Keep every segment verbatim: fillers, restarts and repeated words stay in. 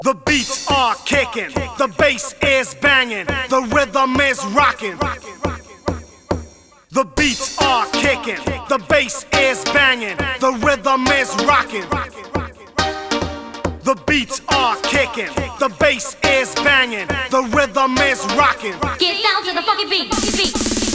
The beats are kicking, the bass is banging, the rhythm is rocking. The beats are kicking, the bass is banging, the rhythm is rocking. The beats are kicking, the bass is banging, the rhythm is rocking. Get down to the funky beat, beat.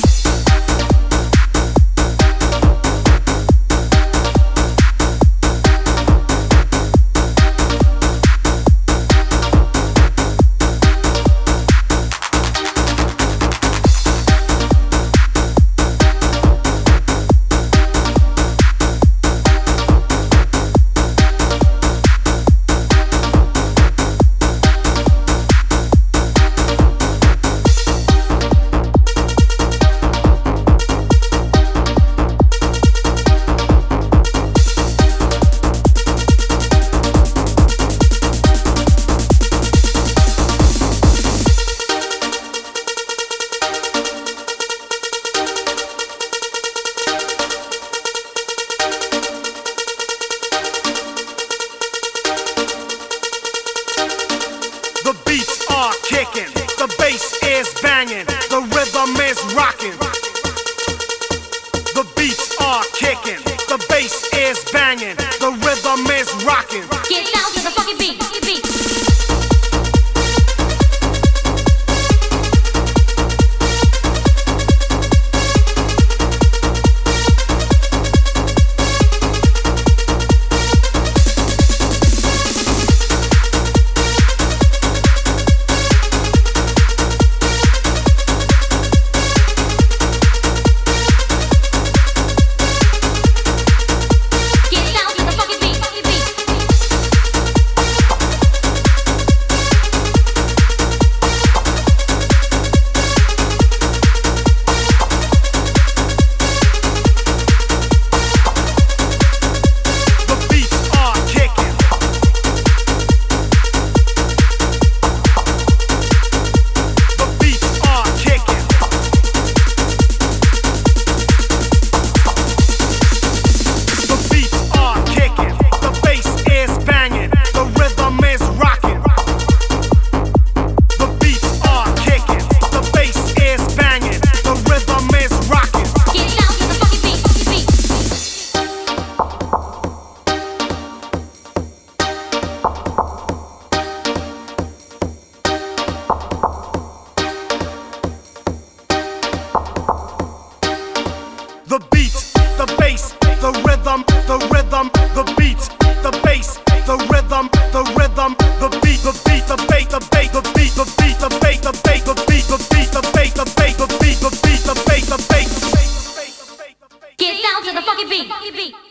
The beats are kicking, the bass is banging, the rhythm is rocking. The beats are kicking, the bass is banging, the rhythm is rocking. Get down to the funky beat, beat. The beats, the bass, the rhythm, the rhythm, the beats, the bass, the rhythm, the rhythm, the beat, the beat, the bass, the bass, the beat, the beat, the bass, the bass, the beat, the beat, the bass, the bass, the beat, the beat, the bass, the bass. Get down to the funky beat, beat.